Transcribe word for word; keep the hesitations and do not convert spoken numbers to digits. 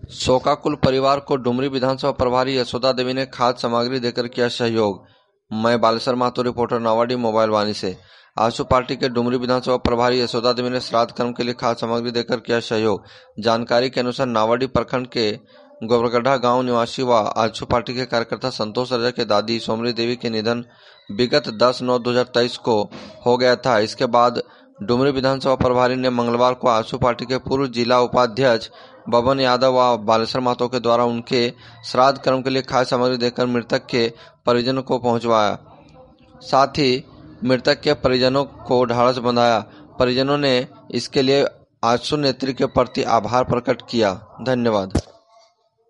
शोकाकुल परिवार को डुमरी विधानसभा प्रभारी यशोदा देवी ने खाद्य सामग्री देकर किया सहयोग। मैं बालेश्वर महतो, रिपोर्टर नावाडी मोबाइल वाणी से। आजसू पार्टी के डुमरी विधानसभा प्रभारी यशोदा देवी ने श्राद्ध कर्म के लिए खाद्य सामग्री देकर किया सहयोग। जानकारी के अनुसार नावाडी प्रखंड के गोबरगढ़ा गांव निवासी व आजसू पार्टी के कार्यकर्ता संतोष रजा के दादी सोमरी देवी के निधन विगत दस नौ दो हजार तेईस को हो गया था। इसके बाद डुमरी विधानसभा प्रभारी ने मंगलवार को आजसू पार्टी के पूर्व जिला उपाध्यक्ष बबन यादव व बालेश्वर महतो के द्वारा उनके श्राद्ध कर्म के लिए खाद्य सामग्री देकर मृतक के परिजनों को पहुंचवाया। साथ ही मृतक के परिजनों को ढाढ़स बंधाया। परिजनों ने इसके लिए आजसू नेत्री के प्रति आभार प्रकट किया। धन्यवाद।